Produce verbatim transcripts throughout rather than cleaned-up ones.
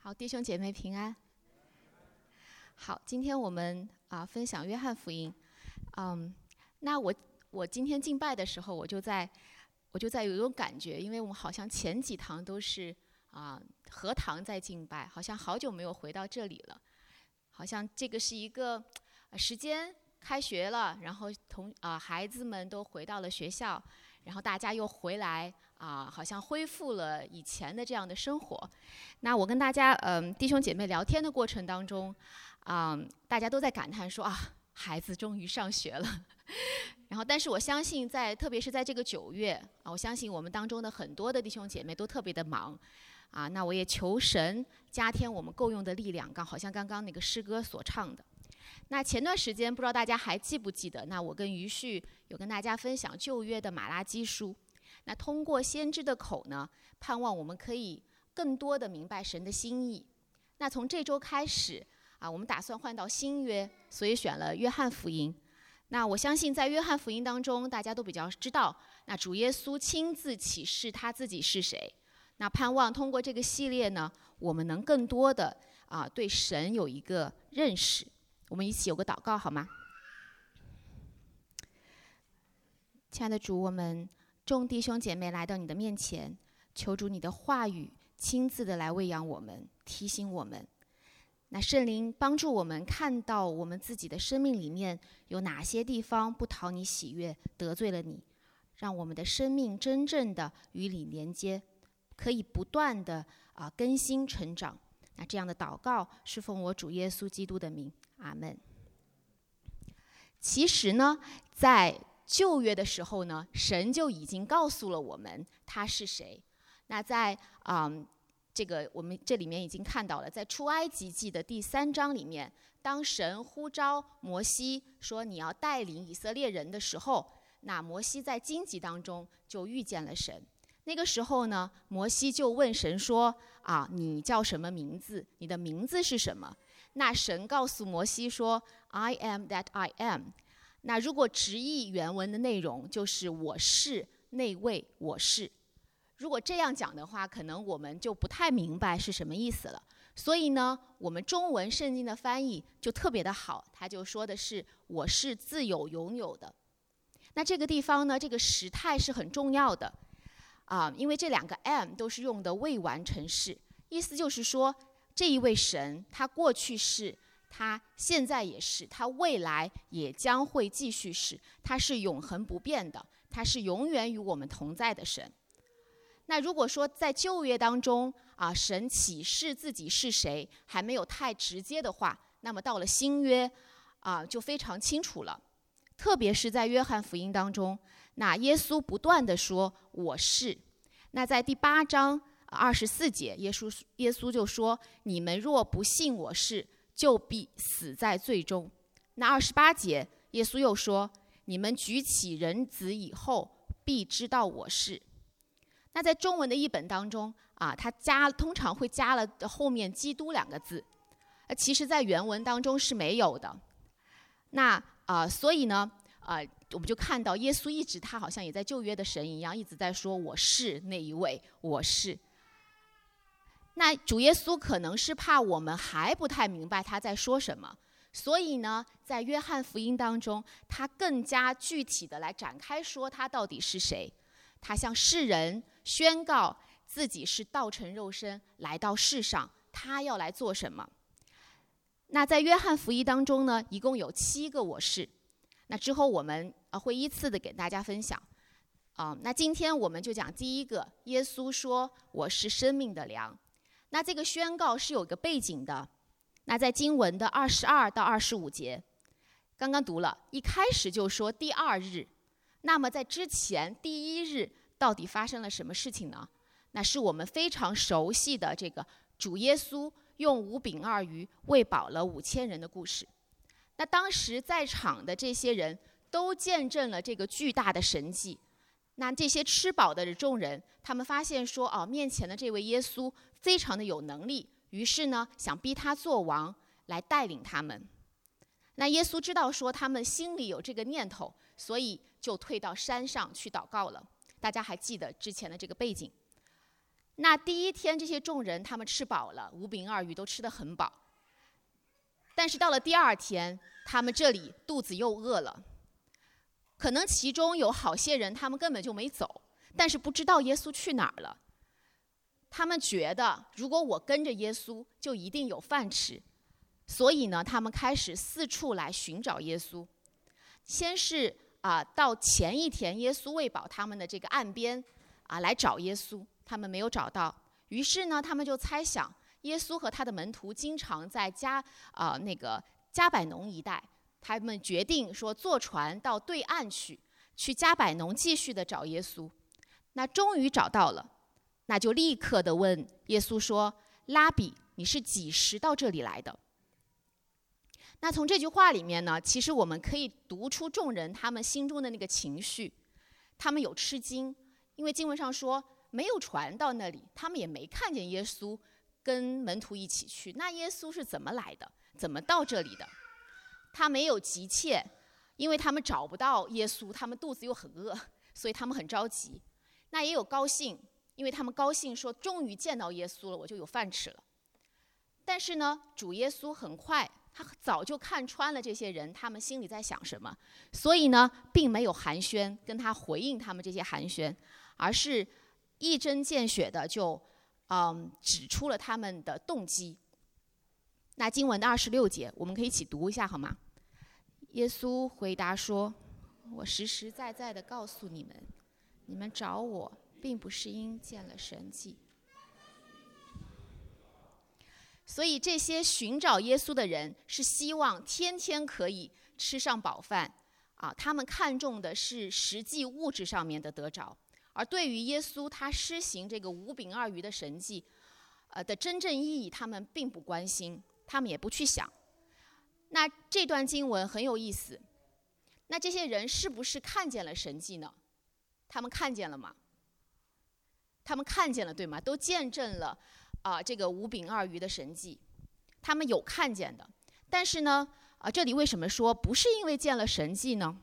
好，弟兄姐妹平安。好，今天我们啊、分享约翰福音。嗯，那我我今天敬拜的时候，我就在我就在有一种感觉，因为我们好像前几堂都是啊、合堂在敬拜，好像好久没有回到这里了，好像这个是一个、呃、时间开学了，然后同啊、孩子们都回到了学校，然后大家又回来。啊，好像恢复了以前的这样的生活。那我跟大家，嗯，弟兄姐妹聊天的过程当中，啊、大家都在感叹说啊，孩子终于上学了。然后，但是我相信在，特别是在这个九月啊，我相信我们当中的很多的弟兄姐妹都特别的忙。啊，那我也求神加添我们够用的力量，刚好像刚刚那个诗歌所唱的。那前段时间不知道大家还记不记得，那我跟于旭有跟大家分享旧约的马拉基书。那通过先知的口呢，盼望我们可以更多的明白神的心意。那从这周开始啊，我们打算换到新约，所以选了约翰福音。那我相信在约翰福音当中，大家都比较知道，那主耶稣亲自启示他自己是谁。那盼望通过这个系列呢，我们能更多的啊对神有一个认识。我们一起有个祷告好吗？亲爱的主，我们众弟兄姐妹来到你的面前，求主你的话语亲自的来喂养我们，提醒我们。那圣灵帮助我们看到我们自己的生命里面有哪些地方不讨你喜悦，得罪了你，让我们的生命真正的与你连接，可以不断的啊、呃、更新成长。那这样的祷告是奉我主耶稣基督的名，阿们。其实呢，在旧约的时候呢，神就已经告诉了我们他是谁。那在嗯这个我们这里面已经看到了，在出埃及记的第三章里面，当神呼召摩西说你要带领以色列人的时候，那摩西在荆棘当中就遇见了神。那个时候呢，摩西就问神说啊，你叫什么名字？你的名字是什么？那神告诉摩西说 I am that I am。那如果直译原文的内容就是我是那位我是。如果这样讲的话，可能我们就不太明白是什么意思了。所以呢，我们中文圣经的翻译就特别的好，它就说的是我是自有拥有的。那这个地方呢，这个时态是很重要的啊，因为这两个 am 都是用的未完成式，意思就是说这一位神他过去是，他现在也是，他未来也将会继续是，他是永恒不变的，他是永远与我们同在的神。那如果说在旧约当中啊，神启示自己是谁还没有太直接的话，那么到了新约啊就非常清楚了。特别是在约翰福音当中，那耶稣不断地说我是。那在第八章二十四节，耶稣耶稣就说你们若不信我是，就必死在罪中。那二十八节，耶稣又说你们举起人子以后，必知道我是。那在中文的译本当中啊，它加通常会加了后面基督两个字，其实在原文当中是没有的。那啊、呃，所以呢，啊、呃，我们就看到耶稣一直他好像也在旧约的神一样，一直在说我是那一位，我是。那主耶稣可能是怕我们还不太明白他在说什么，所以呢，在约翰福音当中，他更加具体的来展开说他到底是谁。他向世人宣告自己是道成肉身来到世上，他要来做什么。那在约翰福音当中呢，一共有七个我是。那之后我们会依次的给大家分享。啊、那今天我们就讲第一个，耶稣说我是生命的粮。那这个宣告是有个背景的。那在经文的二十二到二十五节，刚刚读了，一开始就说第二日。那么在之前第一日到底发生了什么事情呢？那是我们非常熟悉的这个主耶稣用五饼二鱼喂饱了五千人的故事。那当时在场的这些人都见证了这个巨大的神迹。那这些吃饱的众人，他们发现说，哦，面前的这位耶稣非常的有能力，于是呢，想逼他做王来带领他们。那耶稣知道说他们心里有这个念头，所以就退到山上去祷告了。大家还记得之前的这个背景。 那第一天这些众人他们吃饱了，五饼二鱼都吃得很饱。但是到了第二天，他们这里肚子又饿了。可能其中有好些人他们根本就没走，但是不知道耶稣去哪儿了。他们觉得如果我跟着耶稣就一定有饭吃，所以呢他们开始四处来寻找耶稣。先是啊，到前一天耶稣喂饱他们的这个岸边啊来找耶稣，他们没有找到。于是呢他们就猜想耶稣和他的门徒经常在加啊、呃、那个加百农一带，他们决定说坐船到对岸去，去加百农继续的找耶稣。那终于找到了，那就立刻的问耶稣说：“拉比，你是几时到这里来的？”那从这句话里面呢，其实我们可以读出众人他们心中的那个情绪，他们有吃惊，因为经文上说没有船到那里，他们也没看见耶稣跟门徒一起去，那耶稣是怎么来的？怎么到这里的？他没有急切，因为他们找不到耶稣，他们肚子又很饿，所以他们很着急。那也有高兴，因为他们高兴说终于见到耶稣了，我就有饭吃了。但是呢，主耶稣很快，他早就看穿了这些人他们心里在想什么，所以呢并没有寒暄跟他回应他们这些寒暄，而是一针见血的就嗯指出了他们的动机。那经文的二十六节我们可以一起读一下好吗？耶稣回答说：“我实实在在的告诉你们，你们找我并不是因见了神迹。”所以这些寻找耶稣的人是希望天天可以吃上饱饭啊，他们看重的是实际物质上面的得着，而对于耶稣他施行这个五饼二鱼的神迹呃的真正意义他们并不关心，他们也不去想。那这段经文很有意思，那这些人是不是看见了神迹呢？他们看见了吗？他们看见了，对吗？都见证了啊、呃，这个五饼二鱼的神迹，他们有看见的。但是呢，啊、呃，这里为什么说不是因为见了神迹呢？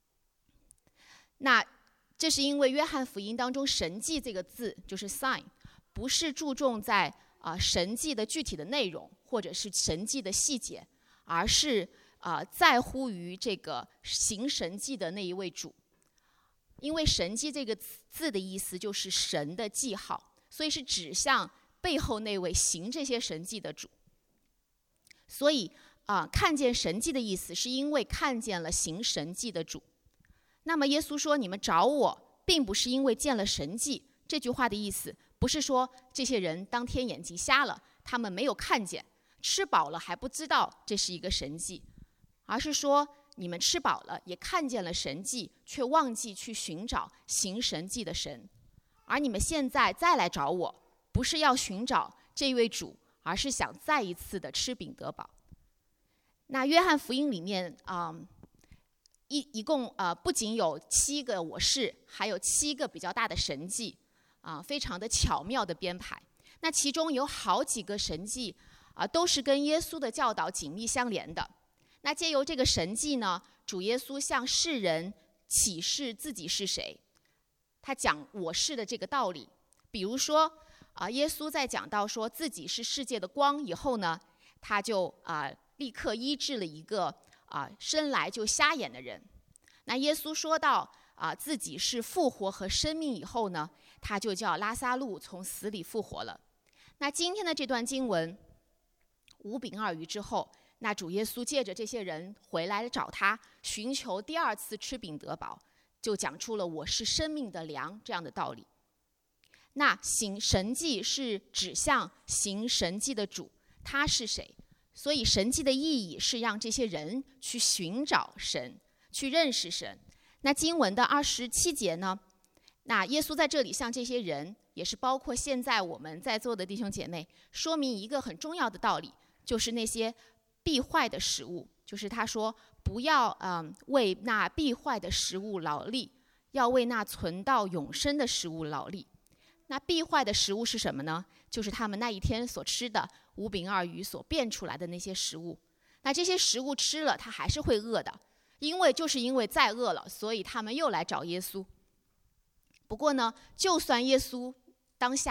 那这是因为约翰福音当中神迹这个字就是 sign， 不是注重在啊、呃、神迹的具体的内容或者是神迹的细节，而是啊、呃、在乎于这个行神迹的那一位主。因为神迹这个字的意思就是神的记号，所以是指向背后那位行这些神迹的主。所以啊、呃，看见神迹的意思是因为看见了行神迹的主。那么耶稣说你们找我并不是因为见了神迹，这句话的意思不是说这些人当天眼睛瞎了，他们没有看见，吃饱了还不知道这是一个神迹，而是说你们吃饱了也看见了神迹，却忘记去寻找行神迹的神。而你们现在再来找我，不是要寻找这位主，而是想再一次的吃饼得饱。那约翰福音里面啊、嗯，一一共呃不仅有七个我是，还有七个比较大的神迹啊、呃，非常的巧妙的编排。那其中有好几个神迹啊、呃，都是跟耶稣的教导紧密相连的。那借由这个神迹呢，主耶稣向世人启示自己是谁，他讲我是的这个道理。比如说啊，耶稣在讲到说自己是世界的光以后呢，他就啊立刻医治了一个啊生来就瞎眼的人。那耶稣说到啊自己是复活和生命以后呢，他就叫拉撒路从死里复活了。那今天的这段经文五饼二鱼之后，那主耶稣借着这些人回来找他，寻求第二次吃饼得饱，就讲出了我是生命的粮这样的道理。那行神迹是指向行神迹的主，他是谁？所以神迹的意义是让这些人去寻找神，去认识神。那经文的二十七节呢，那耶稣在这里向这些人，也是包括现在我们在座的弟兄姐妹，说明一个很重要的道理，就是那些必坏的食物，就是他说不要嗯为那必坏的食物劳力，要为那存到永生的食物劳力。那必坏的食物是什么呢？就是他们那一天所吃的五饼二鱼所变出来的那些食物。那这些食物吃了，他还是会饿的，因为就是因为再饿了，所以他们又来找耶稣。不过呢，就算耶稣当下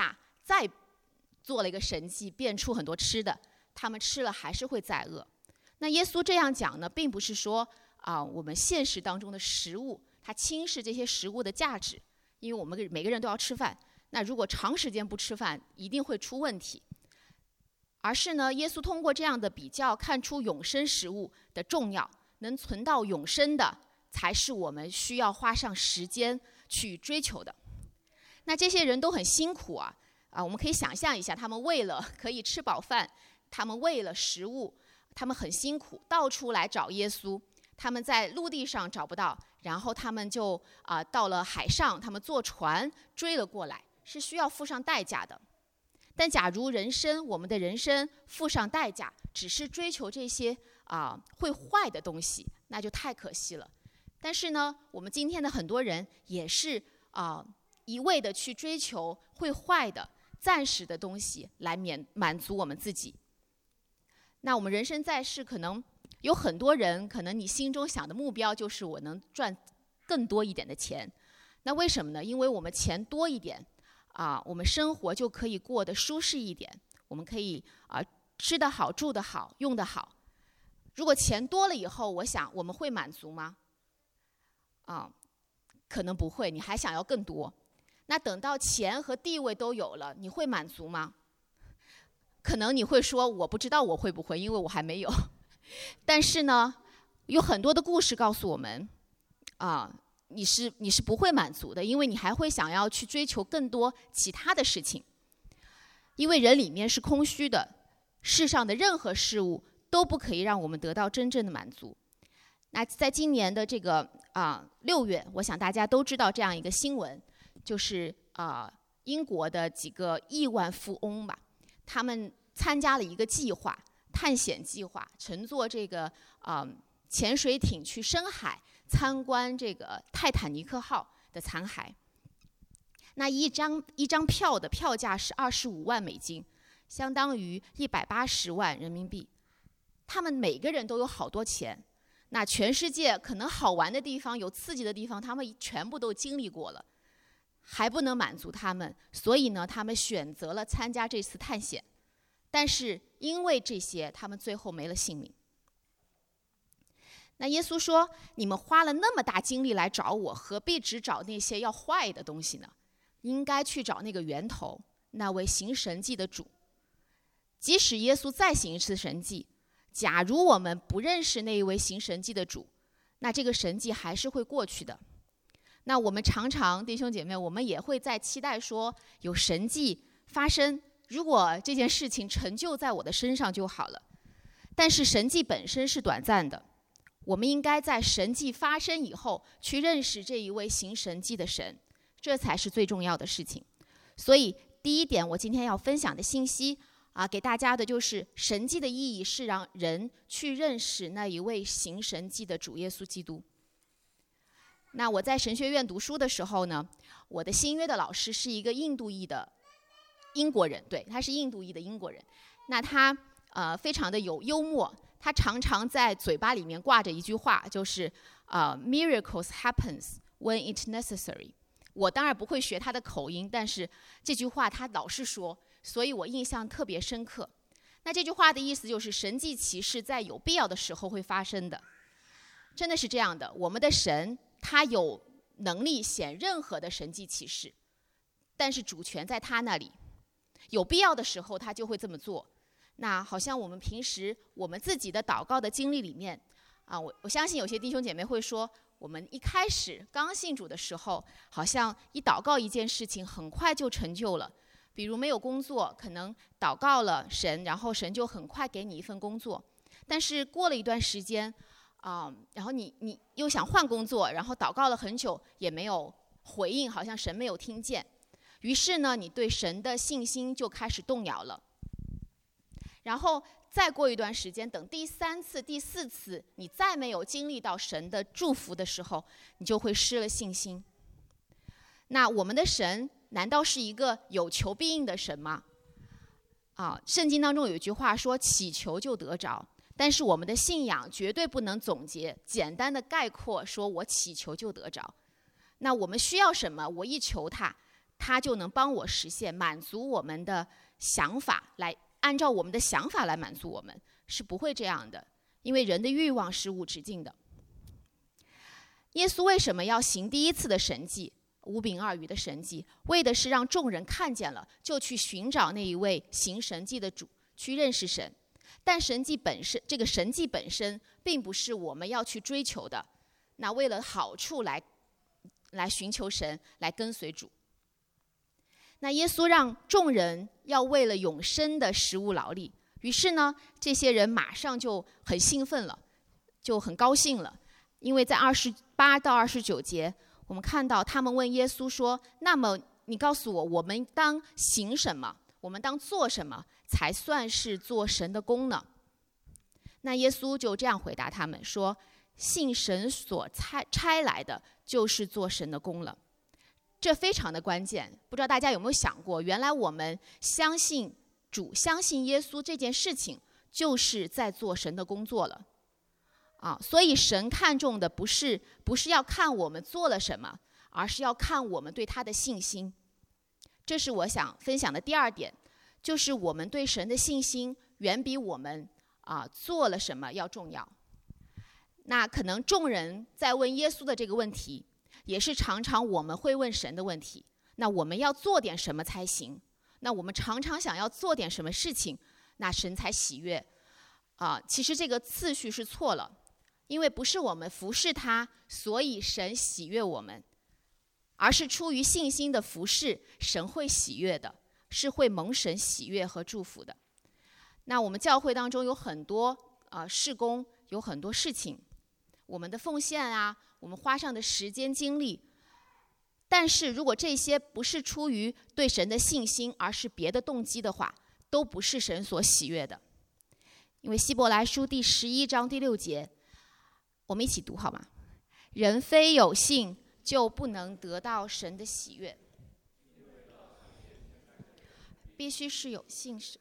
再做了一个神迹，变出很多吃的，他们吃了还是会再饿。那耶稣这样讲呢，并不是说啊，我们现实当中的食物，它轻视这些食物的价值，因为我们每个人都要吃饭。那如果长时间不吃饭，一定会出问题。而是呢，耶稣通过这样的比较，看出永生食物的重要，能存到永生的，才是我们需要花上时间去追求的。那这些人都很辛苦啊，啊，我们可以想象一下，他们为了可以吃饱饭，他们为了食物，他们很辛苦，到处来找耶稣。他们在陆地上找不到，然后他们就啊、呃、到了海上，他们坐船追了过来，是需要付上代价的。但假如人生，我们的人生付上代价，只是追求这些啊、呃、会坏的东西，那就太可惜了。但是呢，我们今天的很多人也是啊、呃、一味的去追求会坏的、暂时的东西来免满足我们自己。那我们人生在世，可能有很多人，可能你心中想的目标就是我能赚更多一点的钱。那为什么呢？因为我们钱多一点啊，我们生活就可以过得舒适一点，我们可以啊吃得好、住得好、用得好。如果钱多了以后，我想我们会满足吗？啊，可能不会，你还想要更多。那等到钱和地位都有了，你会满足吗？可能你会说，我不知道我会不会，因为我还没有。但是呢，有很多的故事告诉我们，啊，你是你是不会满足的，因为你还会想要去追求更多其他的事情。因为人里面是空虚的，世上的任何事物都不可以让我们得到真正的满足。那在今年的这个啊六月，我想大家都知道这样一个新闻，就是啊英国的几个亿万富翁吧，他们参加了一个计划。探险计划，乘坐这个啊、呃、潜水艇去深海参观这个泰坦尼克号的残骸。那一张一张票的票价是二十五万美金，相当于一百八十万人民币。他们每个人都有好多钱，那全世界可能好玩的地方、有刺激的地方，他们全部都经历过了，还不能满足他们，所以呢，他们选择了参加这次探险。但是因为这些，他们最后没了性命。那耶稣说：“你们花了那么大精力来找我，何必只找那些要坏的东西呢？应该去找那个源头，那位行神迹的主。即使耶稣再行一次神迹，假如我们不认识那一位行神迹的主，那这个神迹还是会过去的。那我们常常，弟兄姐妹，我们也会在期待说有神迹发生。”如果这件事情成就在我的身上就好了，但是神迹本身是短暂的，我们应该在神迹发生以后去认识这一位行神迹的神，这才是最重要的事情。所以第一点，我今天要分享的信息啊，给大家的就是神迹的意义是让人去认识那一位行神迹的主耶稣基督。那我在神学院读书的时候呢，我的新约的老师是一个印度裔的英国人，对，他是印度裔的英国人。那他呃非常的有幽默，他常常在嘴巴里面挂着一句话，就是呃 miracles happens when it's necessary。我当然不会学他的口音，但是这句话他老是说，所以我印象特别深刻。那这句话的意思就是神迹奇事在有必要的时候会发生的，真的是这样的。我们的神他有能力显任何的神迹奇事，但是主权在他那里。有必要的时候他就会这么做。那好像我们平时我们自己的祷告的经历里面啊，我我相信有些弟兄姐妹会说，我们一开始刚信主的时候，好像一祷告一件事情很快就成就了。比如没有工作，可能祷告了神，然后神就很快给你一份工作。但是过了一段时间啊，然后你你又想换工作，然后祷告了很久也没有回应，好像神没有听见。于是呢，你对神的信心就开始动摇了。然后再过一段时间，等第三次、第四次，你再没有经历到神的祝福的时候，你就会失了信心。那我们的神难道是一个有求必应的神吗？啊，圣经当中有一句话说：“祈求就得着。”但是我们的信仰绝对不能总结、简单的概括，说我祈求就得着。那我们需要什么？我一求他， 他就能帮我实现，满足我们的想法，来按照我们的想法来满足我们，是不会这样的，因为人的欲望是无止境的。耶稣为什么要行第一次的神迹，五饼二鱼的神迹？为的是让众人看见了，就去寻找那一位行神迹的主，去认识神。但神迹本身，这个神迹本身，并不是我们要去追求的。那为了好处来，来寻求神，来跟随主。那耶稣让众人要为了永生的食物劳力，于是呢，这些人马上就很兴奋了，就很高兴了。因为在二十八到二十九节，我们看到他们问耶稣说：“那么你告诉我，我们当行什么？我们当做什么才算是做神的工呢？”那耶稣就这样回答他们说：“信神所差差来的，就是做神的工了。”这非常的关键。不知道大家有没有想过，原来我们相信主、相信耶稣这件事情，就是在做神的工作了。啊，所以神看重的不是不是要看我们做了什么，而是要看我们对他的信心。这是我想分享的第二点，就是我们对神的信心远比我们啊做了什么要重要。那可能众人在问耶稣的这个问题，也是常常我们会问神的问题。那我们要做点什么才行？那我们常常想要做点什么事情，那神才喜悦。啊，其实这个次序是错了。因为不是我们服侍他，所以神喜悦我们，而是出于信心的服侍，神会喜悦的，是会蒙神喜悦和祝福的。那我们教会当中有很多啊、呃、事工，有很多事情，我们的奉献啊，我们花上的时间精力，但是如果这些不是出于对神的信心，而是别的动机的话，都不是神所喜悦的。因为希伯来书第十一章第六节，我们一起读好吗？人非有信，就不能得到神的喜悦。必须是有信神。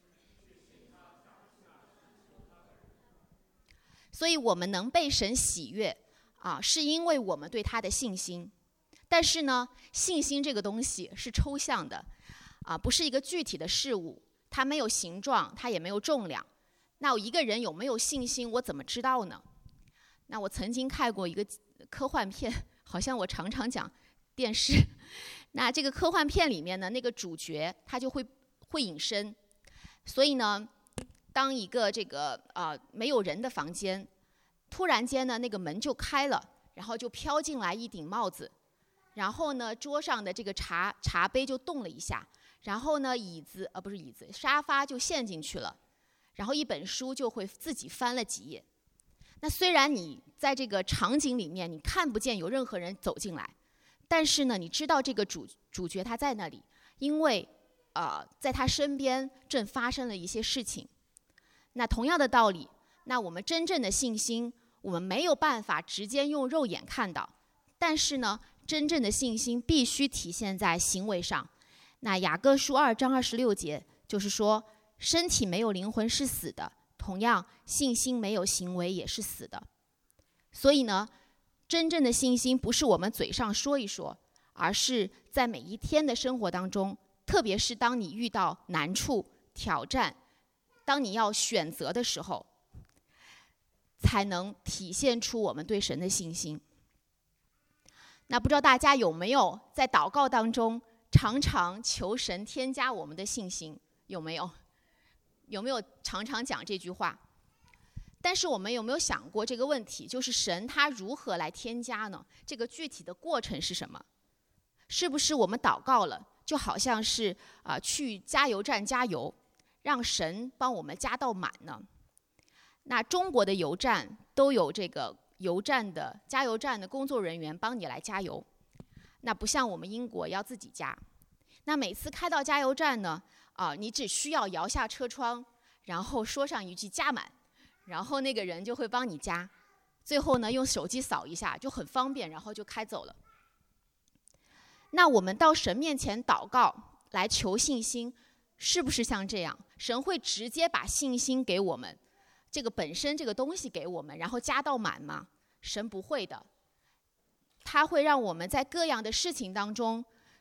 所以我们能被神喜悦啊，是因为我们对他的信心。但是呢，信心这个东西是抽象的啊，不是一个具体的事物，它没有形状，它也没有重量。那我一个人有没有信心，我怎么知道呢？那我曾经看过一个科幻片，好像我常常讲电视。那这个科幻片里面呢，那个主角他就会会隐身，所以呢，当一个这个呃没有人的房间，突然间呢，那个门就开了，然后就飘进来一顶帽子，然后呢，桌上的这个茶茶杯就动了一下，然后呢，椅子呃不是椅子，沙发就陷进去了，然后一本书就会自己翻了几页。那虽然你在这个场景里面你看不见有任何人走进来，但是呢，你知道这个主主角他在那里，因为呃在他身边正发生了一些事情。那同样的道理，那我们真正的信心，我们没有办法直接用肉眼看到，但是呢，真正的信心必须体现在行为上。那雅各书二章二十六节就是说，身体没有灵魂是死的，同样信心没有行为也是死的。所以呢，真正的信心不是我们嘴上说一说，而是在每一天的生活当中，特别是当你遇到难处、挑战，当你要选择的时候，才能体现出我们对神的信心。那不知道大家有没有在祷告当中常常求神添加我们的信心？有没有？有没有常常讲这句话？但是我们有没有想过这个问题，就是神他如何来添加呢？这个具体的过程是什么？是不是我们祷告了，就好像是啊、呃、去加油站加油，让神帮我们加到满呢？那中国的油站都有这个油站的加油站的工作人员帮你来加油，那不像我们英国要自己加。那每次开到加油站呢，啊、呃，你只需要摇下车窗，然后说上一句加满，然后那个人就会帮你加，最后呢用手机扫一下就很方便，然后就开走了。那我们到神面前祷告来求信心，是不是像这样？神会直接把信心给我们，这个本身这个东西给我们，然后加到满吗？神不会的，他会让我们在各样的事情当中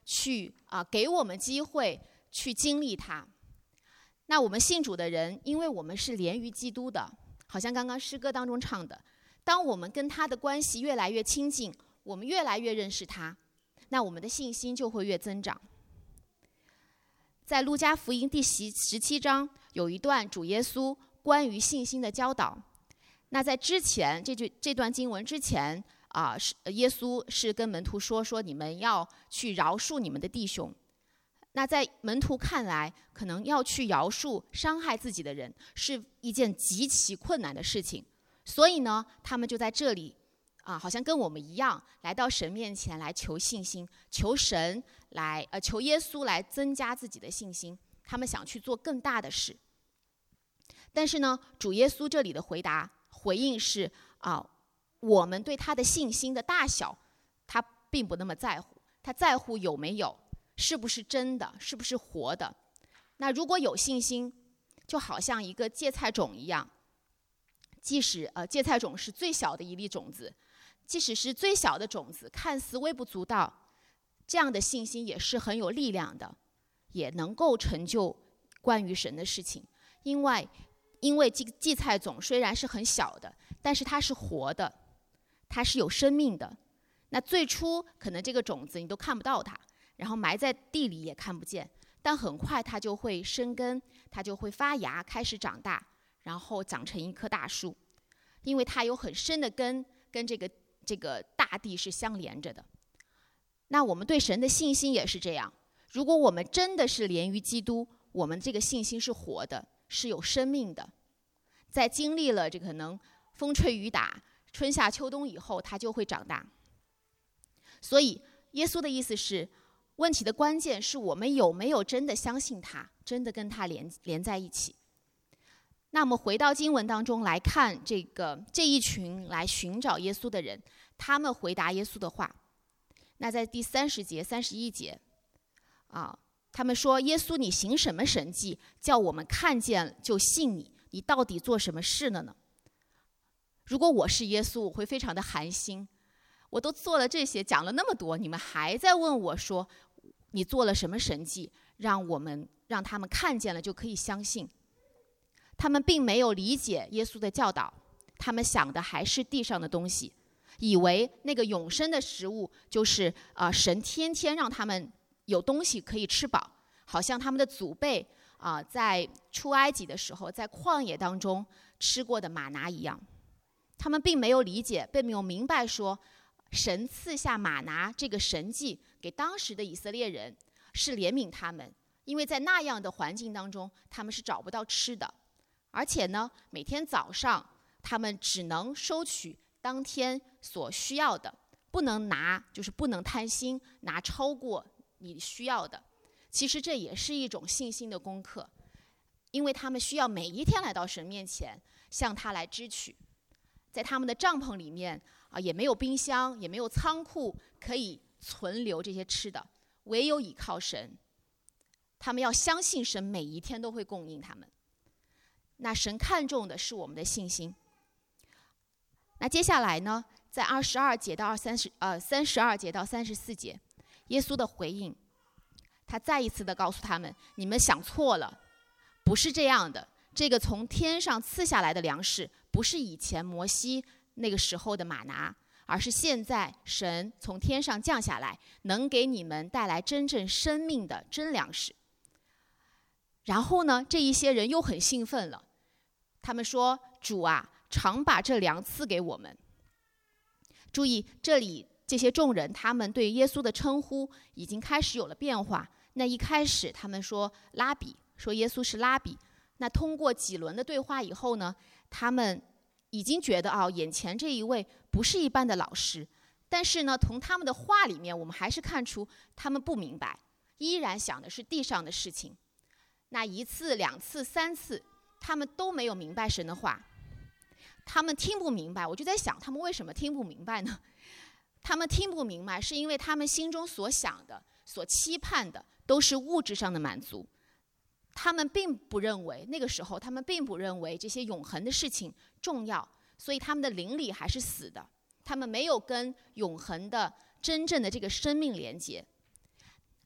去啊、呃、给我们机会去经历它。那我们信主的人，因为我们是连于基督的，好像刚刚诗歌当中唱的，当我们跟他的关系越来越亲近，我们越来越认识他，那我们的信心就会越增长。在路加福音第十七章有一段主耶稣关于信心的教导。那在之前这句这段经文之前啊，是耶稣是跟门徒说说你们要去饶恕你们的弟兄。那在门徒看来，可能要去饶恕伤害自己的人是一件极其困难的事情，所以呢，他们就在这里啊，好像跟我们一样，来到神面前来求信心，求神来呃求耶稣来增加自己的信心。他们想去做更大的事，但是呢，主耶稣这里的回答回应是啊，我们对他的信心的大小，他并不那么在乎，他在乎有没有，是不是真的，是不是活的。那如果有信心，就好像一个芥菜种一样，即使呃芥菜种是最小的一粒种子，即使是最小的种子，看似微不足道，这样的信心也是很有力量的，也能够成就关于神的事情。因为因为芥芥菜种虽然是很小的，但是它是活的，它是有生命的。那最初可能这个种子你都看不到它，然后埋在地里也看不见，但很快它就会生根，它就会发芽，开始长大，然后长成一棵大树，因为它有很深的根，跟这个这个大地是相连着的。那我们对神的信心也是这样，如果我们真的是连于基督，我们这个信心是活的，是有生命的，在经历了这个可能风吹雨打、春夏秋冬以后，它就会长大。所以耶稣的意思是，问题的关键是我们有没有真的相信他，真的跟他连连在一起。那我们回到经文当中来看，这个这一群来寻找耶稣的人，他们回答耶稣的话。那在第三十节、三十一节，啊，他们说：“耶稣，你行什么神迹，叫我们看见就信你？你到底做什么事了呢？”如果我是耶稣，我会非常的寒心。我都做了这些，讲了那么多，你们还在问我说，你做了什么神迹，让我们让他们看见了就可以相信？他们并没有理解耶稣的教导，他们想的还是地上的东西，以为那个永生的食物就是啊、呃，神天天让他们有东西可以吃饱，好像他们的祖辈啊、呃，在出埃及的时候，在旷野当中吃过的玛拿一样。他们并没有理解，并没有明白说，神赐下玛拿这个神迹给当时的以色列人，是怜悯他们，因为在那样的环境当中，他们是找不到吃的，而且呢，每天早上他们只能收取当天所需要的，不能拿，就是不能贪心，拿超过你需要的。其实这也是一种信心的功课，因为他们需要每一天来到神面前，向他来支取。在他们的帐篷里面啊，也没有冰箱，也没有仓库可以存留这些吃的，唯有倚靠神。他们要相信神每一天都会供应他们。那神看重的是我们的信心。那接下来呢，在二十二节到二三十呃三十二节到三十四节，耶稣的回应，他再一次的告诉他们：你们想错了，不是这样的。这个从天上赐下来的粮食，不是以前摩西那个时候的玛拿，而是现在神从天上降下来，能给你们带来真正生命的真粮食。然后呢，这一些人又很兴奋了，他们说：主啊，常把这粮赐给我们。注意，这里这些众人，他们对耶稣的称呼已经开始有了变化。那一开始他们说拉比，说耶稣是拉比。那通过几轮的对话以后呢，他们已经觉得哦，眼前这一位不是一般的老师。但是呢，从他们的话里面，我们还是看出他们不明白，依然想的是地上的事情。那一次、两次、三次，他们都没有明白神的话，他们听不明白。我就在想，他们为什么听不明白呢？他们听不明白，是因为他们心中所想的、所期盼的，都是物质上的满足。他们并不认为，那个时候他们并不认为这些永恒的事情重要，所以他们的灵里还是死的，他们没有跟永恒的真正的这个生命连接。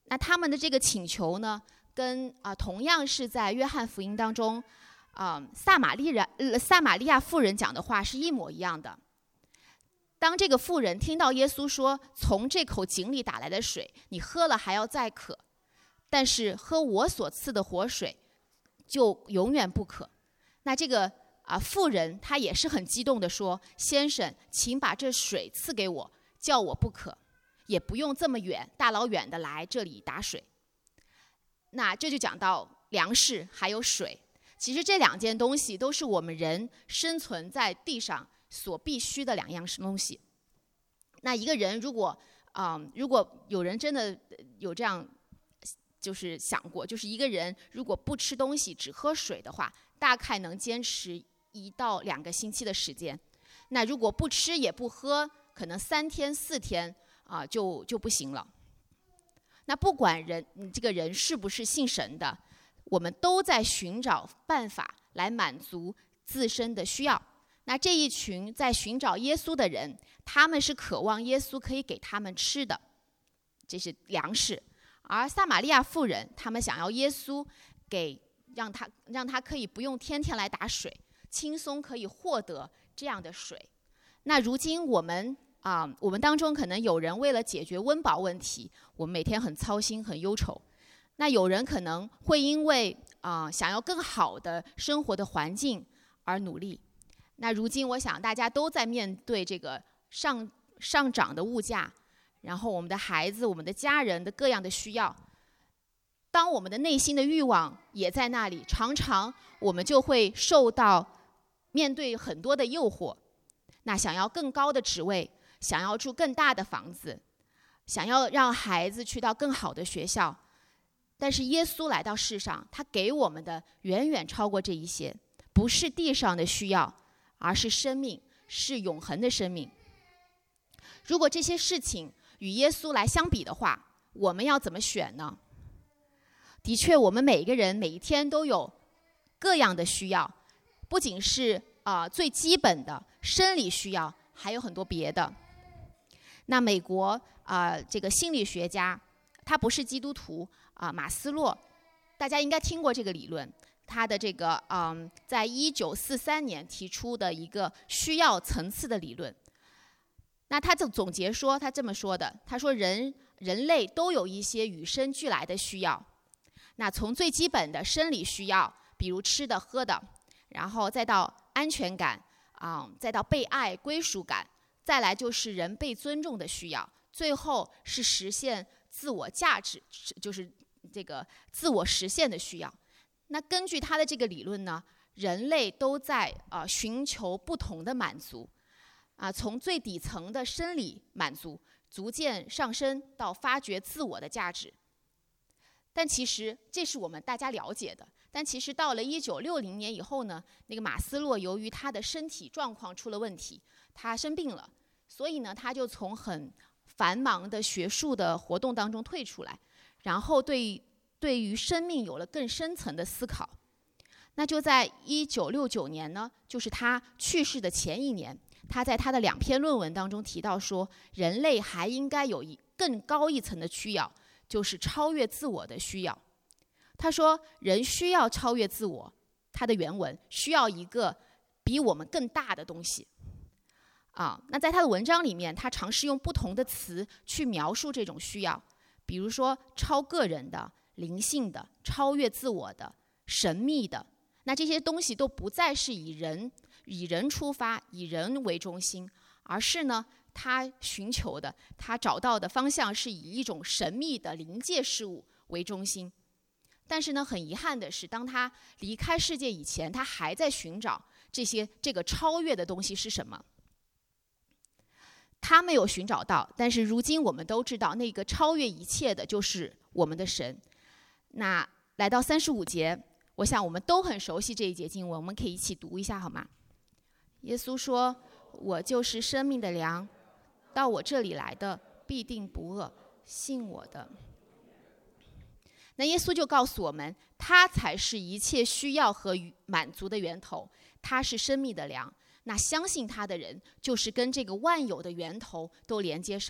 那他们的这个请求呢，跟啊、呃、同样是在约翰福音当中，啊、呃、撒玛利亚呃撒玛利亚妇人讲的话是一模一样的。当这个妇人听到耶稣说，从这口井里打来的水，你喝了还要再渴，但是喝我所赐的活水，就永远不渴。那这个啊、呃、妇人她也是很激动的说，先生，请把这水赐给我，叫我不渴，也不用这么远，大老远的来这里打水。那这就讲到粮食还有水，其实这两件东西都是我们人生存在地上所必须的两样东西。那一个人如果啊、呃，如果有人真的有这样就是想过，就是一个人如果不吃东西只喝水的话，大概能坚持一到两个星期的时间。那如果不吃也不喝，可能三天四天啊、呃、就就不行了。那不管人你这个人是不是信神的，我们都在寻找办法来满足自身的需要。那这一群在寻找耶稣的人，他们是渴望耶稣可以给他们吃的，这是粮食。而撒玛利亚妇人，他们想要耶稣给让他让他可以不用天天来打水，轻松可以获得这样的水。那如今我们啊、呃，我们当中可能有人为了解决温饱问题，我们每天很操心、很忧愁。那有人可能会因为啊、呃、想要更好的生活的环境而努力。那如今我想大家都在面对这个上上涨的物价，然后我们的孩子、我们的家人的各样的需要。当我们的内心的欲望也在那里，常常我们就会受到面对很多的诱惑。那想要更高的职位，想要住更大的房子，想要让孩子去到更好的学校，但是耶稣来到世上，他给我们的远远超过这一些，不是地上的需要，而是生命，是永恒的生命。如果这些事情与耶稣来相比的话，我们要怎么选呢？的确，我们每一个人每一天都有各样的需要，不仅是啊、呃、最基本的生理需要，还有很多别的。那美国啊、呃、这个心理学家，他不是基督徒啊、呃，马斯洛，大家应该听过这个理论。他的这个嗯、呃，在一九四三年提出的一个需要层次的理论。那他就总结说，他这么说的，他说人人类都有一些与生俱来的需要。那从最基本的生理需要，比如吃的喝的，然后再到安全感啊、呃，再到被爱归属感，再来就是人被尊重的需要，最后是实现自我价值，就是这个自我实现的需要。那根据他的这个理论呢，人类都在啊、呃、寻求不同的满足，啊、呃、从最底层的生理满足，逐渐上升到发掘自我的价值。但其实这是我们大家了解的。但其实到了一九六零年以后呢，那个马斯洛由于他的身体状况出了问题，他生病了，所以呢，他就从很繁忙的学术的活动当中退出来，然后对对于生命有了更深层的思考。那就在一九六九年呢，就是他去世的前一年，他在他的两篇论文当中提到说，人类还应该有一更高一层的需要，就是超越自我的需要。他说，人需要超越自我，他的原文需要一个比我们更大的东西。啊，那在他的文章里面，他尝试用不同的词去描述这种需要，比如说超个人的、灵性的、超越自我的、神秘的。那这些东西都不再是以人以人出发，以人为中心，而是呢，他寻求的、他找到的方向是以一种神秘的灵界事物为中心。但是呢，很遗憾的是，当他离开世界以前，他还在寻找这些这个超越的东西是什么。他没有寻找到，但是如今我们都知道，那个超越一切的就是我们的神。那来到三十五节，我想我们都很熟悉这一节经文，我们可以一起读一下好吗？耶稣说，我就是生命的粮，到我这里来的必定不饿，信我的。那耶稣就告诉我们，他才是一切需要和满足的源头，他是生命的粮。那相信他的人，就是跟这个万有的源头都连接上了，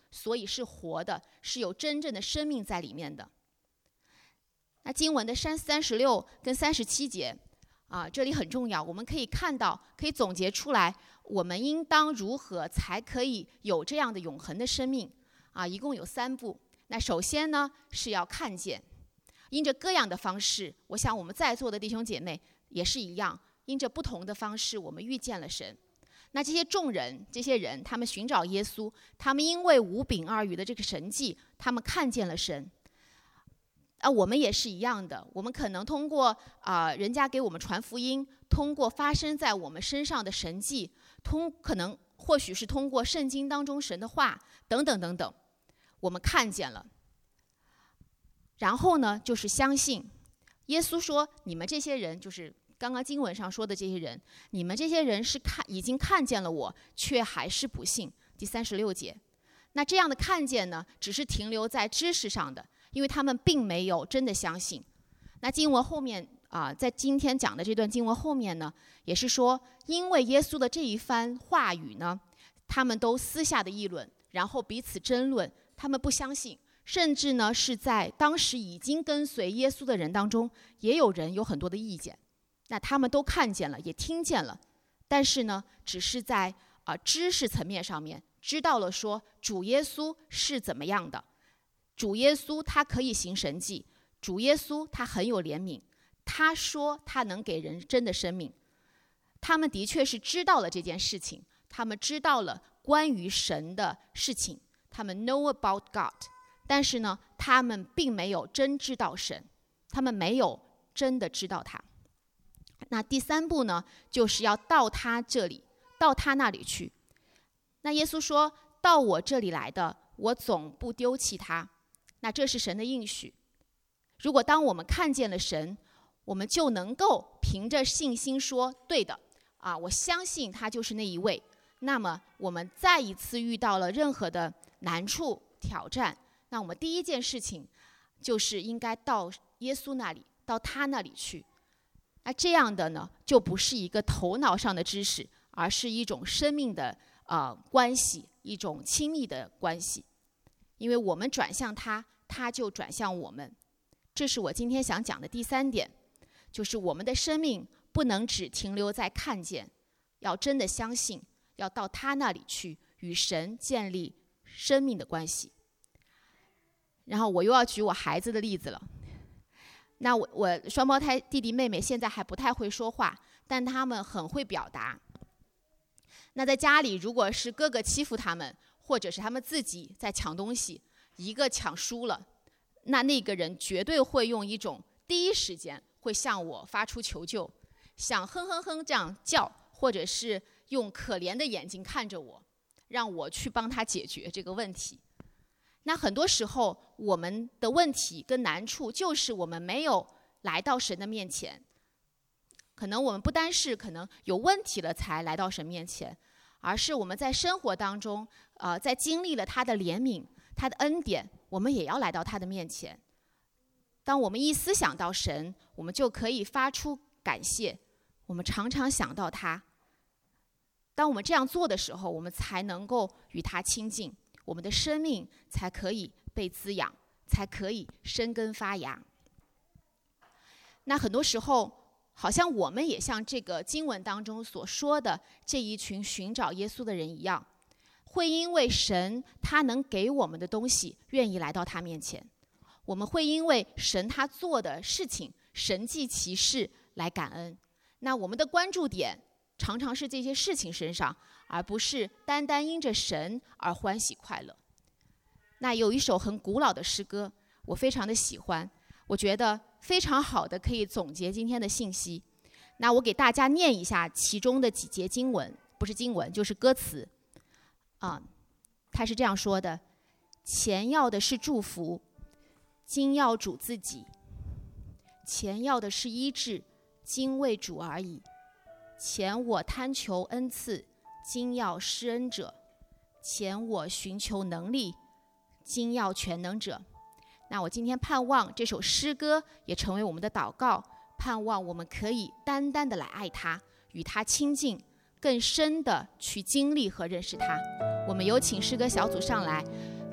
所以是活的，是有真正的生命在里面的。那经文的三十六跟三十七节啊，这里很重要，我们可以看到，可以总结出来，我们应当如何才可以有这样的永恒的生命啊？一共有三步。那首先呢，是要看见，因着各样的方式，我想我们在座的弟兄姐妹也是一样，因着不同的方式，我们遇见了神。那这些众人，这些人，他们寻找耶稣，他们因为五饼二鱼的这个神迹，他们看见了神。啊，我们也是一样的，我们可能通过啊、呃，人家给我们传福音，通过发生在我们身上的神迹，通可能或许是通过圣经当中神的话等等等等，我们看见了。然后呢，就是相信。耶稣说：“你们这些人，就是刚刚经文上说的这些人，你们这些人是看已经看见了我，却还是不信。”第三十六节。那这样的看见呢，只是停留在知识上的。因为他们并没有真的相信。那经文后面啊、呃，在今天讲的这段经文后面呢，也是说，因为耶稣的这一番话语呢，他们都私下的议论，然后彼此争论，他们不相信，甚至呢是在当时已经跟随耶稣的人当中，也有人有很多的意见。那他们都看见了，也听见了，但是呢，只是在啊、呃、知识层面上面知道了说主耶稣是怎么样的。主耶稣他可以行神迹，主耶稣他很有怜悯，他说他能给人真的生命。他们的确是知道了这件事情，他们知道了关于神的事情，他们 know about God， 但是呢，他们并没有真知道神，他们没有真的知道他。那第三步呢，就是要到他这里，到他那里去。那耶稣说：“到我这里来的，我总不丢弃他。”那这是神的应许。如果当我们看见了神，我们就能够凭着信心说：“对的，啊，我相信他就是那一位。”那么我们再一次遇到了任何的难处挑战，那我们第一件事情就是应该到耶稣那里，到他那里去。那这样的呢，就不是一个头脑上的知识，而是一种生命的呃关系，一种亲密的关系。因为我们转向他，他就转向我们。这是我今天想讲的第三点，就是我们的生命不能只停留在看见，要真的相信，要到他那里去，与神建立生命的关系。然后我又要举我孩子的例子了。那我我双胞胎弟弟妹妹现在还不太会说话，但他们很会表达。那在家里，如果是哥哥欺负他们，或者是他们自己在抢东西，一个抢输了，那那个人绝对会用一种第一时间会向我发出求救，想哼哼哼这样叫，或者是用可怜的眼睛看着我，让我去帮他解决这个问题。那很多时候我们的问题跟难处就是我们没有来到神的面前，可能我们不单是可能有问题了才来到神面前，而是我们在生活当中呃，在经历了他的怜悯，他的恩典，我们也要来到他的面前。当我们一思想到神，我们就可以发出感谢，我们常常想到他。当我们这样做的时候，我们才能够与他亲近，我们的生命才可以被滋养，才可以生根发芽。那很多时候好像我们也像这个经文当中所说的这一群寻找耶稣的人一样，会因为神他能给我们的东西愿意来到他面前，我们会因为神他做的事情神迹奇事来感恩。那我们的关注点常常是这些事情身上，而不是单单因着神而欢喜快乐。那有一首很古老的诗歌，我非常的喜欢，我觉得非常好的可以总结今天的信息。那我给大家念一下其中的几节经文，不是经文就是歌词啊，他是这样说的：钱要的是祝福，今要主自己；钱要的是医治，今为主而已；钱我贪求恩赐，今要施恩者；钱我寻求能力，今要全能者。那我今天盼望这首诗歌也成为我们的祷告，盼望我们可以单单的来爱他，与他亲近，更深的去经历和认识他。我们有请诗歌小组上来，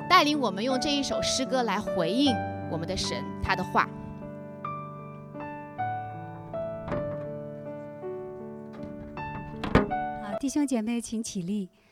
带领我们用这一首诗歌来回应我们的神，他的话。 好，弟兄姐妹请起立。